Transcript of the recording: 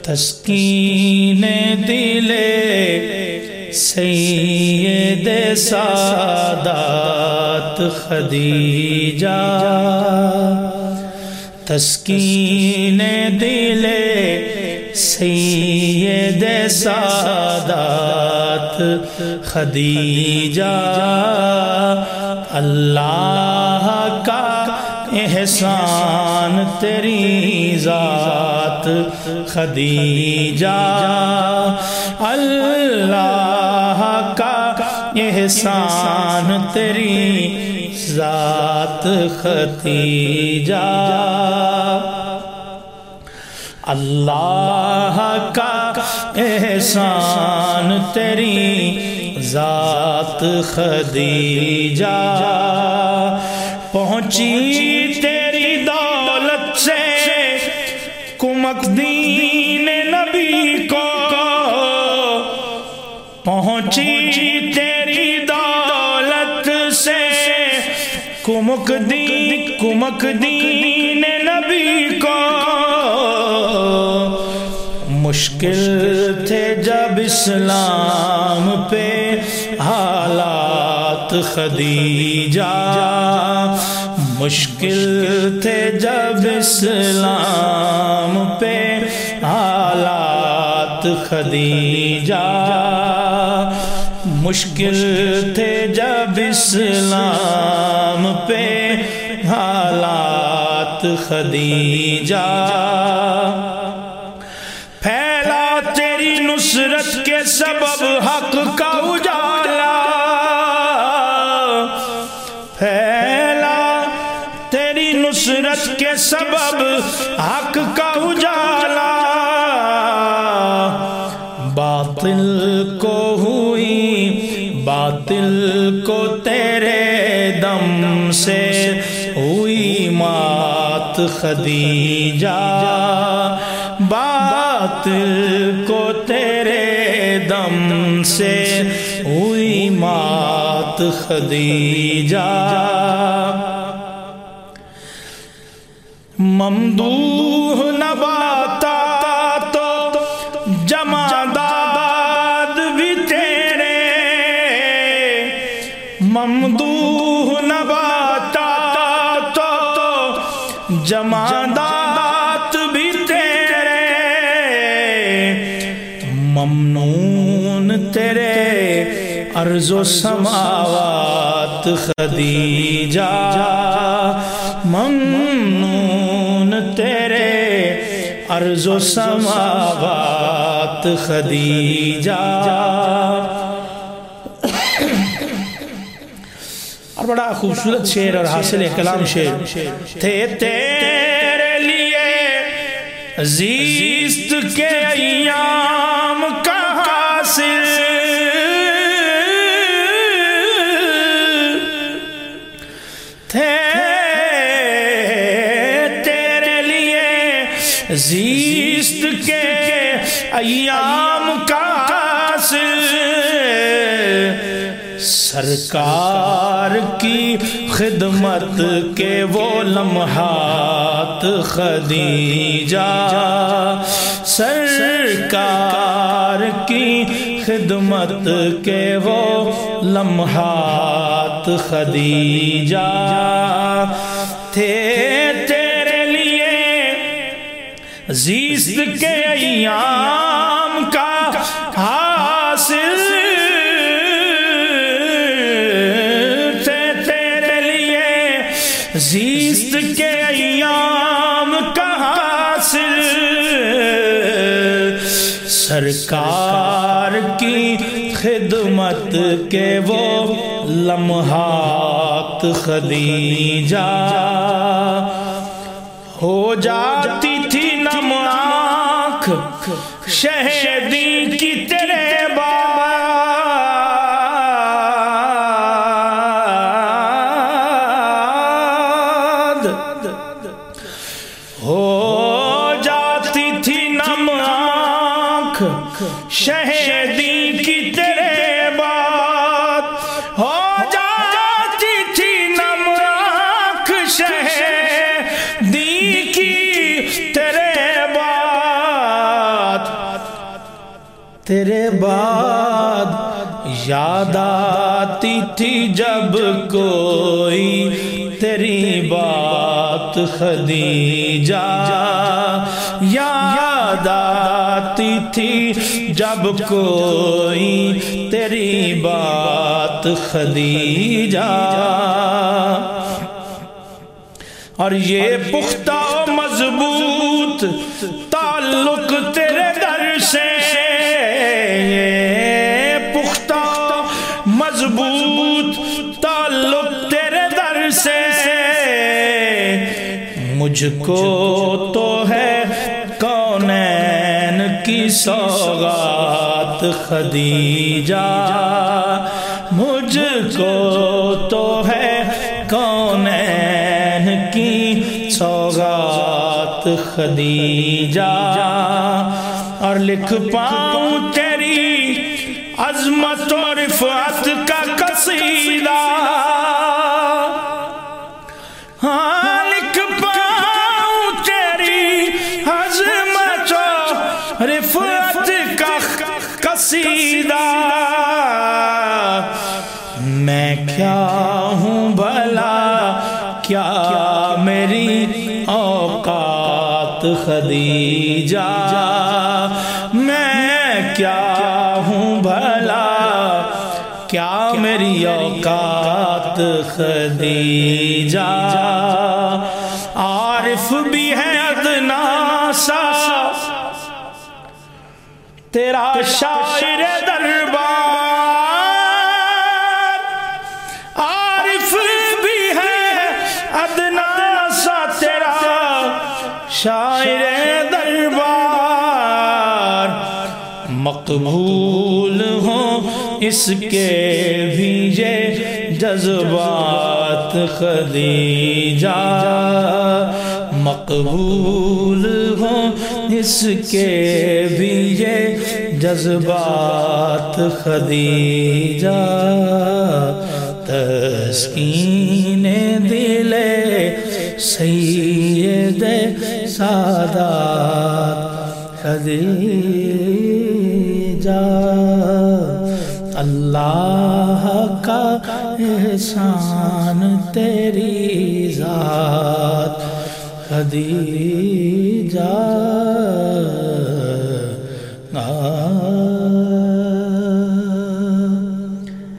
تسکین دل سید سادات خدیجہ، تسکین دل سید سادات خدیجہ، اللہ کا احسان تیری ذات خدیجہ، اللہ کا احسان تیری ذات خدیجہ، اللہ کا احسان تیری ذات خدیجہ، پہنچی تیری دولت سے کمک دین نبی کو، پہنچی تیری دولت سے کمک دین نبی کو، مشکل تھے جب اسلام پہ حالات خدیجہ، مشکل تھے جب اسلام پہ حالات خدیجہ، مشکل تھے جب اسلام پہ حالات خدیجہ، پھیلا تیری نصرت کے سبب حق کا اجالا، پھیلا تیری نصرت کے سبب حق کا اجالا، باطل کو ہوئی باطل کو تیرے دم سے ہوئی مات خدیجہ، باطل کو تیرے دم سے ہوئی مات خدیجہ، ممدوح نباتا تو جمادات بھی تیرے، ممدوح نباتا تو جمادات بھی تیرے، ممنون تیرے ارض و سماوات خدیجہ، ممنون تیرے ارض و سماوات خدیجہ، اور بڑا خوبصورت شعر اور حاصل کلام شعر، تھے تیرے لیے زیست کے ایام کا حاصل، تھے تیرے لیے زیست کے ایام کا حاصل، سرکار کی خدمت کے وہ لمحات خدیجہ، سرکار کی خدمت کے وہ لمحات خدیجہ، تھے تیرے لیے زیست کے ایام کا حاصل، زیست کے ایام کا حاصل، سرکار کی خدمت کے وہ لمحات خدیجہ، ہو جاتی تھی نم آنکھ شہیدی کی تیرے شہیدی کی تیرے بعد، ہو جاتی تھی نم آنکھ شہیدی کی تیرے بعد، تیرے بعد یاد آتی تھی جب کوئی تیری بات خدیجہ، یاد آتی تھی جب کوئی تیری بات خدیجہ، اور یہ پختہ و مضبوط تعلق تیرے در سے، پختہ مضبوط تعلق تیرے در سے، مجھ کو تو ہے کونین کی سوغات خدیجہ، مجھ کو تو ہے کونین کی سوغات خدیجہ، اور لکھ پاؤں تیری عظمت و رفعت کا قصیدہ، ہاں لکھ پاؤں تیری عظمت و رفعت کا قصیدہ، میں کیا ہوں بھلا کیا میری اوقات خدیجہ، میں کیا ہوں بھلا کیا میری اوقات خدیجہ، عارف بھی ہے ادنا سا تیرا شاعر دربار، عارف بھی ہے ادنا سا تیرا شاعر دربار، مقبول ہوں اس کے بھی یہ جذبات خدیجہ، مقبول ہوں اس کے بھی یہ جذبات خدیجہ، تسکین دل سید سادات خدیجہ، اللہ کا احسان تیری ذات خدیجہ،